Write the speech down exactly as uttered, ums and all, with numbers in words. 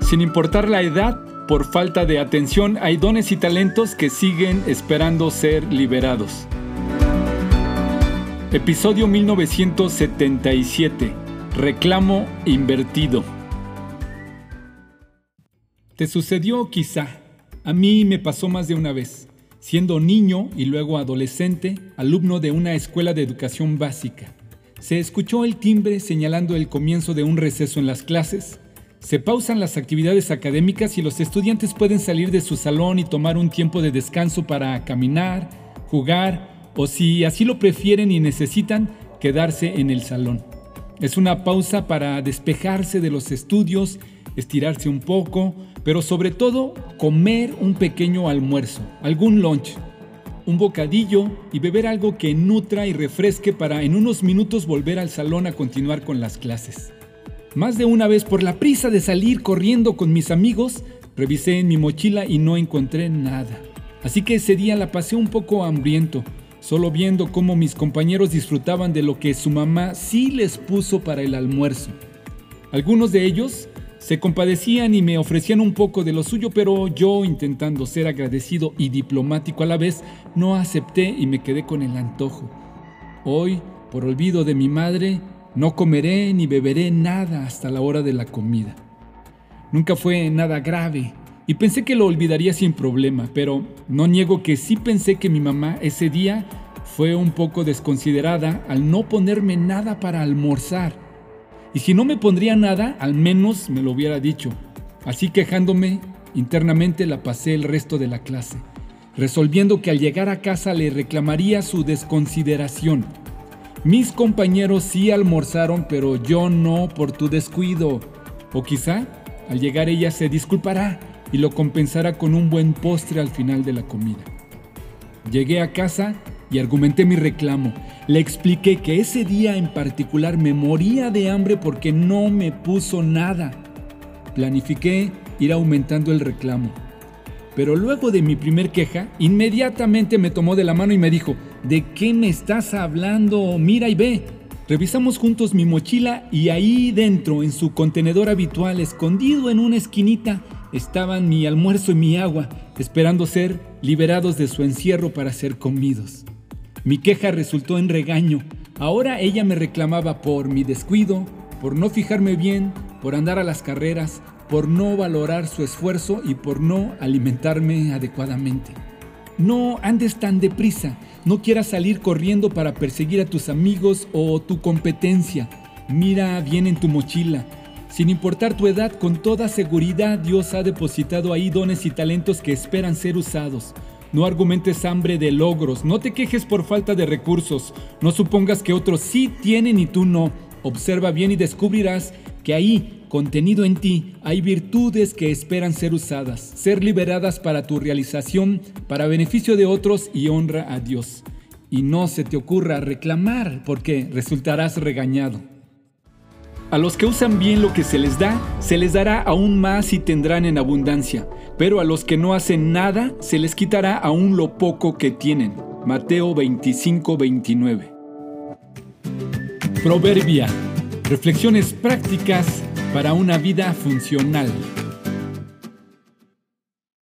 Sin importar la edad, por falta de atención, hay dones y talentos que siguen esperando ser liberados. Episodio mil novecientos setenta y siete. Reclamo invertido. ¿Te sucedió quizá? A mí me pasó más de una vez. Siendo niño y luego adolescente, alumno de una escuela de educación básica, se escuchó el timbre señalando el comienzo de un receso en las clases. Se pausan las actividades académicas y los estudiantes pueden salir de su salón y tomar un tiempo de descanso para caminar, jugar o, si así lo prefieren y necesitan, quedarse en el salón. Es una pausa para despejarse de los estudios, estirarse un poco, pero sobre todo comer un pequeño almuerzo, algún lunch, un bocadillo y beber algo que nutra y refresque para en unos minutos volver al salón a continuar con las clases. Más de una vez, por la prisa de salir corriendo con mis amigos, revisé en mi mochila y no encontré nada. Así que ese día la pasé un poco hambriento, solo viendo cómo mis compañeros disfrutaban de lo que su mamá sí les puso para el almuerzo. Algunos de ellos se compadecían y me ofrecían un poco de lo suyo, pero yo, intentando ser agradecido y diplomático a la vez, no acepté y me quedé con el antojo. Hoy, por olvido de mi madre, no comeré ni beberé nada hasta la hora de la comida. Nunca fue nada grave y pensé que lo olvidaría sin problema, pero no niego que sí pensé que mi mamá ese día fue un poco desconsiderada al no ponerme nada para almorzar. Y si no me pondría nada, al menos me lo hubiera dicho. Así, quejándome internamente, la pasé el resto de la clase, resolviendo que al llegar a casa le reclamaría su desconsideración. Mis compañeros sí almorzaron, pero yo no, por tu descuido. O quizá, al llegar ella se disculpará y lo compensará con un buen postre al final de la comida. Llegué a casa y argumenté mi reclamo. Le expliqué que ese día en particular me moría de hambre porque no me puso nada. Planifiqué ir aumentando el reclamo. Pero luego de mi primer queja, inmediatamente me tomó de la mano y me dijo: ¿de qué me estás hablando? Mira y ve. Revisamos juntos mi mochila y ahí dentro, en su contenedor habitual, escondido en una esquinita, estaban mi almuerzo y mi agua, esperando ser liberados de su encierro para ser comidos. Mi queja resultó en regaño. Ahora ella me reclamaba por mi descuido, por no fijarme bien, por andar a las carreras, por no valorar su esfuerzo y por no alimentarme adecuadamente. No andes tan deprisa, no quieras salir corriendo para perseguir a tus amigos o tu competencia. Mira bien en tu mochila. Sin importar tu edad, con toda seguridad Dios ha depositado ahí dones y talentos que esperan ser usados. No argumentes hambre de logros, no te quejes por falta de recursos, no supongas que otros sí tienen y tú no. Observa bien y descubrirás que ahí, contenido en ti, hay virtudes que esperan ser usadas, ser liberadas para tu realización, para beneficio de otros y honra a Dios. Y no se te ocurra reclamar, porque resultarás regañado. A los que usan bien lo que se les da, se les dará aún más y tendrán en abundancia. Pero a los que no hacen nada, se les quitará aún lo poco que tienen. Mateo veinticinco, veintinueve. Proverbia. Reflexiones prácticas para una vida funcional.